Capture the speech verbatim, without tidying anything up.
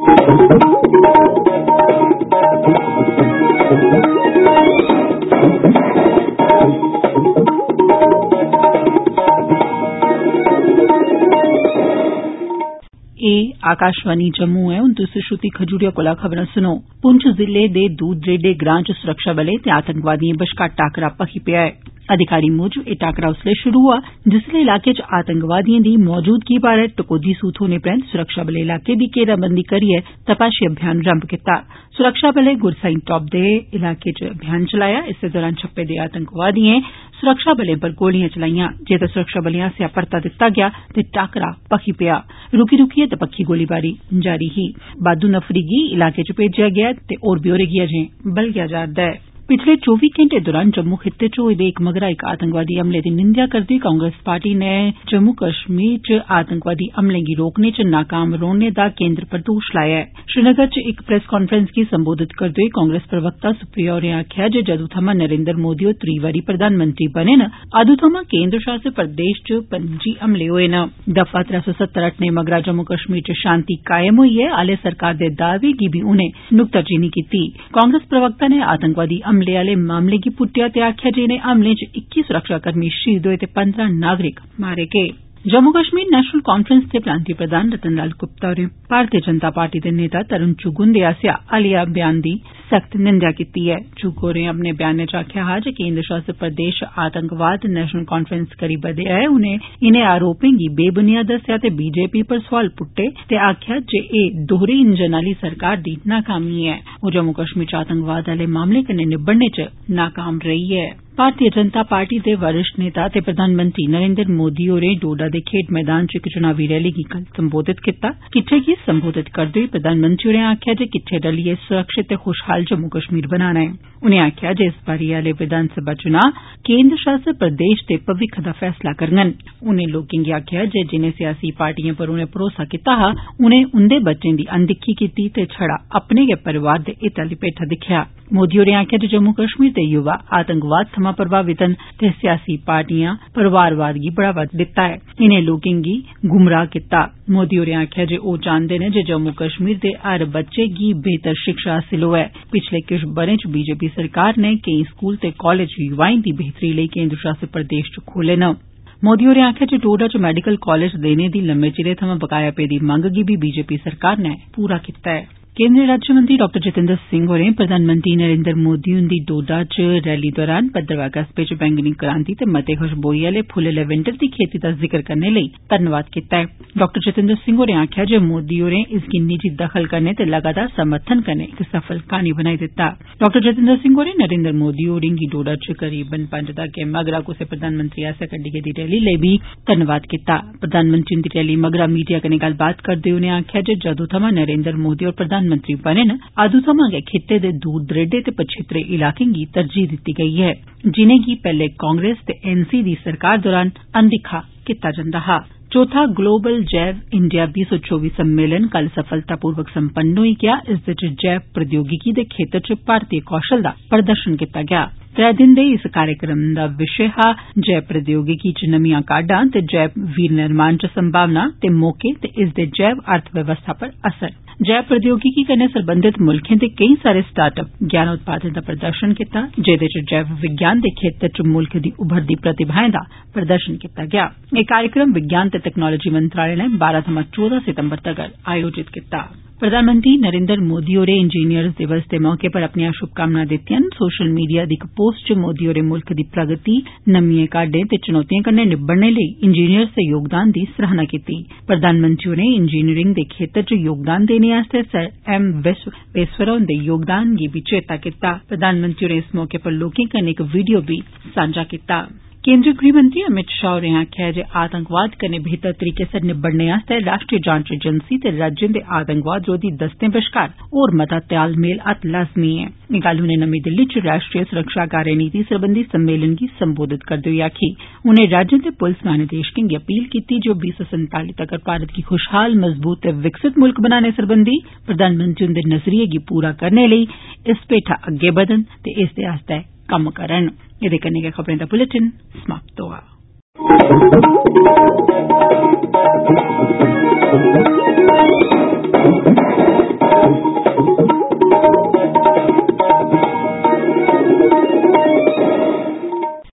आकाशवाणी जम्मू ऐ हुन तुस श्रुति खजूरिया कोला खबरां सुनो। पुंछ जिले दे दूध दरेडे ग्रां च सुरक्षाबलें ते आतंकवादिएं बश्कार टाकरा भखी पेआ ऐ। अधिकारी मूजब एह् टाकरा उसलै शुरू होआ जिसलै इलाके च आतंकवादिएं दी मौजूदगी बारै टकोह्दी सूह थ्होने परैंत सुरक्षाबलें इलाके दी घेराबंदी करियै तपाशी अभियान रम्भ कीता। सुरक्षाबलें गुरसाई टाप दे इलाके च अभियान चलाया। इस्सै दौरान छप्पे दे आतंकवादिएं सुरक्षाबलें पर गोलियां चलाईयां जेह्दा सुरक्षाबलें आस्सेआ परता दित्ता गेआ ते टाकरा भखी पेआ। रुकी रुकियै दपक्खी गोलीबारी जारी ही। बाद्दू नफरी गी इलाके च भेजेआ गेआ ऐ ते होर ब्यौरे गी अजें बलगेआ जा'रदा ऐ। पिछले चौबी घैंटे दौरान जम्मू खित्ते च होए दे इक मगरा इक आतंकवादी हमले दी निंदेआ करदे होई कांग्रेस पार्टी नै जम्मू कश्मीर च आतंकवादी हमलें गी रोकने च नाकाम रौह्ने दा केन्द्र पर दोष लाया ऐ। श्रीनगर च इक प्रेस कांफ्रेंस गी संबोधित करदे होई कांग्रेस प्रवक्ता सुप्रिया होरें आखेआ जे जदूं थमां नरेन्द्र मोदी होर त्री बारी प्रधानमंत्री बने न अदूं थमां केन्द्र शासित प्रदेश च पंजी हमले होए न। दफा त्रै सौ सत्तर हटने मगरा जम्मू कश्मीर च शांति कायम होई ऐ आले सरकार दे दावे गी बी उनें नुक्ताचीनी कीती। कांग्रेस प्रवक्ता नै आतंकवादी हमले आले मामले गी पुट्टेआ ते आखेआ जे इनें हमलें च इक्की सुरक्षाकर्मी शहीद होए ते पंदरां नागरिक मारे गे। जम्मू कश्मीर नेशनल कांफ्रेंस दे प्रांतीय प्रधान रतन लाल गुप्ता होरें भारतीय जनता पार्टी दे नेता तरुण चुग हुंदे आस्सेआ हालिया बयान दी सख्त निंदेआ कीती ऐ। चुग होरें अपने बयानै च आखेआ हा जे केन्द्र शासित प्रदेश च आतंकवाद नेशनल कांफ्रेंस करी बदेआ ऐ। उनें इनें आरोपें गी बेबुनियाद दस्सेआ ते बीजेपी पर सोआल पुट्टे ते आखेआ जे एह् दोहरे इंजन आली सरकार दी नाकामी ऐ। ओह् जम्मू कश्मीर च आतंकवाद आले मामले कन्नै निब्बड़ने च नाकाम रेही ऐ। भारतीय जनता पार्टी दे वरिष्ठ नेता ते प्रधानमंत्री नरेन्द्र मोदी होरें डोडा दे खेड्ड मैदान च इक चुनावी रैली गी कल संबोधित कीता। किट्ठे गी संबोधित करदे होई प्रधानमंत्री होरें आखेआ जे किट्ठे रलियै सुरक्षित ते खुशहाल जम्मू कश्मीर बनाना ऐ। उनें आखेआ जे इस बारी आले विधानसभा चुनां केन्द्र शासित प्रदेश दे भविक्ख दा फैसला करङन। उनें लोकें गी आखेआ जे जिनें सियासी पार्टिएं पर उनें भरोसा कीता हा उनें उंदे बच्चें दी अनदिक्खी कीती ते छड़ा अपने गै परिवार दे हित आली भेठा दिक्खेआ। मोदी होरें आखेआ जे जम्मू कश्मीर दे युवा आतंकवाद थमां प्रभावित न ते सियासी पार्टियां परिवारवाद गी बढ़ावा दित्ता ऐ। इनें लोकें गी गुमराह कीता। मोदी होरें आखेआ जे ओह् चांहदे न जे जम्मू कश्मीर दे हर बच्चे गी बेहतर शिक्षा हासिल होऐ। पिछले किश ब'रें च बीजेपी सरकार नै केईं स्कूल ते कालेज युवाएं दी बेहतरी लेई केन्द्र शासित प्रदेश च खोले न। मोदी होरें आखेआ जे डोडा च मैडिकल कालेज देने दी लम्मे चिरे थमां बकाया पेदी मंग गी बी बीजेपी सरकार नै पूरा कीता ऐ। केन्द्रीय राज्यमंत्री डाक्टर जितेन्द्र सिंह होरें प्रधानमंत्री नरेन्द्र मोदी हुंदी डोडा च रैली दौरान भद्रवाह कस्बे च बैंगनी क्रांति ते मते खुशबोई आले फुल्ल लैवेंडर दी खेती दा जिक्र करने लेई धन्नवाद कीता ऐ। डाक्टर जितेन्द्र सिंह होरें आखेआ जे मोदी होरें इसगी निजी दखल करने ते लगातार समर्थन कन्नै इक सफल क्हानी बनाई दित्ता। डाक्टर जितेन्द्र सिंह होरें नरेन्द्र मोदी होरें गी डोडा च करीबन पंज दहाके मगरा कुसै प्रधानमंत्री आस्सेआ कड्डी गेदी रैली लेई बी धन्नवाद कीता। प्रधानमंत्री हुंदी रैली मगरा मीडिया कन्नै गल्लबात करदे होई उनें आखेआ जे जदूं थमां नरेन्द्र मोदी होर प्रधानमंत्री बने न अदूं थमां गै खित्ते दे दूर दरेडे ते पछेत्रे इलाकें गी तरजीह दित्ती गेई ऐ जिनेंगी पैहले कांग्रेस ते एनसी दी सरकार दौरान अनदिक्खा कीता जंदा हा। चौथा ग्लोबल जैव इंडिया बीह् सौ चौबी सम्मेलन कल सफलतापूर्वक सम्पन्न होई गेआ। इसदे च जैव प्रौद्योगिकी दे खेतर च भारतीय कौशल दा प्रदर्शन कीता गेआ। त्रै दिन दे इस कार्यक्रम दा विषय हा जैव प्रौद्योगिकी च नमियां काह्डां ते जैव विनिर्माण च संभावना ते मौके ते इसदे जैव अर्थ व्यवस्था पर असर। जैव प्रौद्योगिकी कन्नै सरबंधित मुल्खें दे केईं सारे स्टार्ट अप ज्ञान उत्पादें दा प्रदर्शन कीता जेदे च जैव विज्ञान दे खेतर च मुल्ख दी उभरदी प्रतिभाएं दा प्रदर्शन कीता गेआ। एह् कार्यक्रम विज्ञान ते तकनालोजी मंत्रालय नै बारां थमां चौदां सितम्बर तगर आयोजित कीता। प्रधानमंत्री नरेन्द्र मोदी होरें इंजीनियर्स दिवस दे मौके पर अपनियां शुभकामनां दित्तियां न। सोशल मीडिया दी इक पोस्ट च मोदी होरें मुल्ख दी प्रगति नमियें काह्डें ते चुनौतिएं कन्नै निब्बड़ने लेई इंजीनियर्स दे योगदान दी सराहना कीती। प्रधानमंत्री होरें इंजीनियरिंग दे खेतर च योगदान देने आस्तै सर एम विश्वेश्वरैया हुंदे योगदान गी बी चेता कीता। प्रधानमंत्री होरें इस मौके पर लोकें कन्नै इक वीडियो बी सांझा कीता। केन्द्रीय गृहमंत्री अमित शाह होरें आखेआ जे आतंकवाद कन्नै बेहतर तरीके सिर निब्बड़ने आस्तै राष्ट्रीय जांच एजेंसी ते राज्यें दे आतंकवाद रोधी दस्तें बश्कार होर मता तालमेल अत्त लाज़मी ऐ। एह् गल्ल उनें नमीं दिल्ली च राष्ट्रीय सुरक्षा कार्यनीति सरबंधी सम्मेलन गी संबोधित करदे होई आखी। उनें राज्यें दे पुलस महानिदेशकें गी अपील कीती जे ओह् बीह् सौ संताली तगर भारत गी खुशहाल मजबूत ते विकसित मुल्ख बनाने सरबंधी प्रधानमंत्री हुंदे नजरिये गी पूरा करने लेई इस भेठा अग्गै बधन ते इसदे आस्तै कम्म करन। एह्दे कन्नै गै खबरें दा बुलेटिन समाप्त होआ।